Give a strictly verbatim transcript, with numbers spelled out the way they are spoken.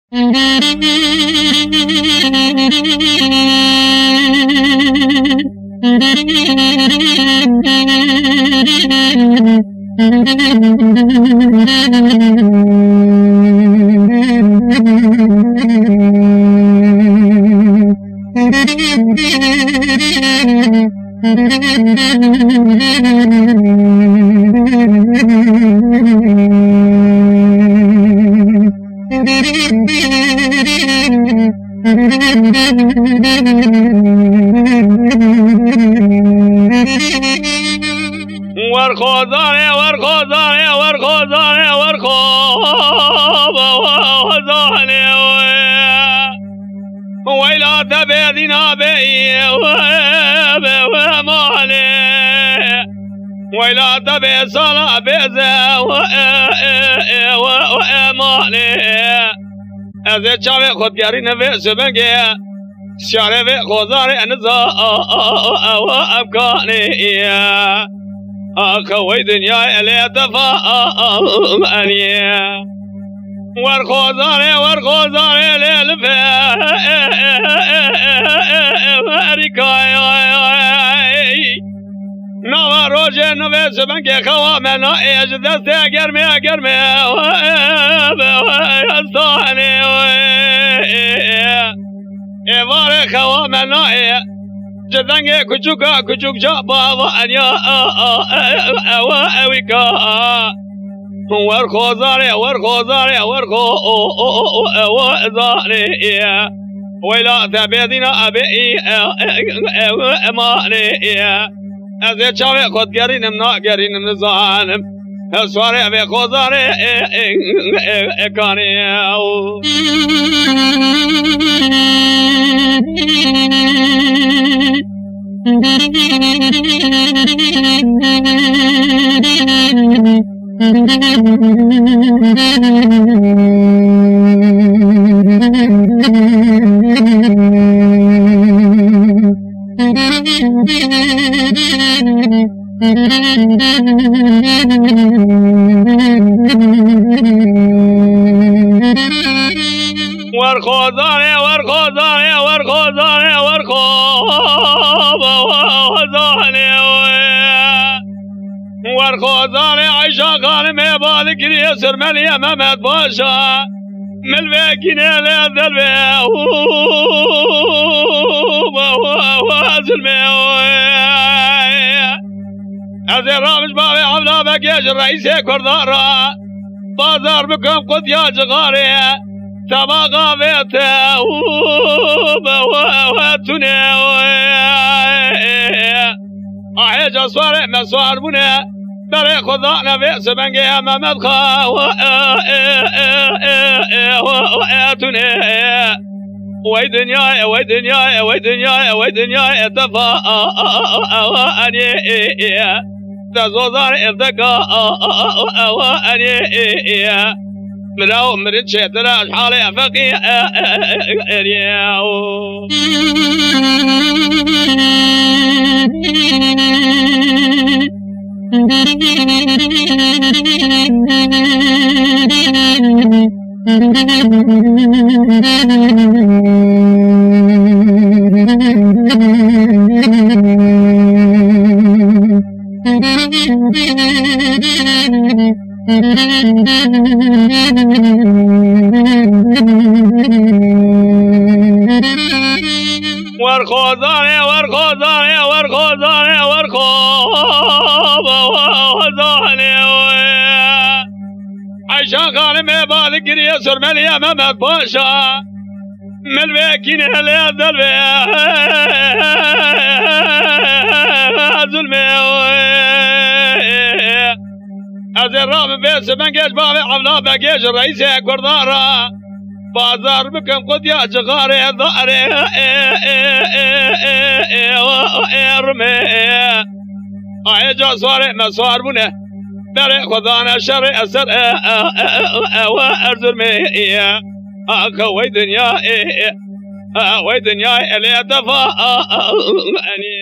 ورخوزانه ورخوزانه ورخوزانه ورخوزانه ويلا تبيدنا بي ومالي ويلا تبي صلاة بيزا ومالي از چاوه خودگری نوی سبنگی شاره و خوزار انزا و افکانی آخوی دنیای الیتفا انی ور خوزار ور خوزار لیلفه اریکای نوا روژه نوی سبنگی خوامنا ایج دسته گرمی گرمی استانی ایوار خوامنا ایج جدنگ کچوکا کچوک جا بابا انیا او اویکا ور خوزاره ور خوزاره ور خوزاره ویلا تبیدینا ابی امانی از چاوه خودگرینم ناگرینم نزانم سواره ابی خوزاره اکانی ور خوزاره ور خوزاره ور خوزاره ور خوزاره ور خوزاره عیشا خانم بالکری سرملی محمد باشا ملوه کینه لیدل به ظلمه از رامش بابی عبلا بکش رئیس کردارا بازار بکم قدیا جغاره تباقا بیته و تونه آهی جسواره مسوار بونه برای خدا نوی سبنگی محمد خواه و تونه وی دنیای وی دنیای وی دنیای وی دنیای اتفا انی تزوزار ارتقا انی مراو مرد شیطراش حالی افقی اریاو ور خوزانه ور خوزانه ور خوزانه ور خوزانه عیشا خانم بالکری سرملی محمد باشا ملوه کینه لیدل به ظلمه از رام بیس بنگش بابی عبلا بگیش رئیس کردارا بازار بکم قدیا جغاره داره ارمه آی جا سواره مسوار بونه در خدا نشر اثر و ارزرمه آخوی دنیا وی دنیا الیتفا انی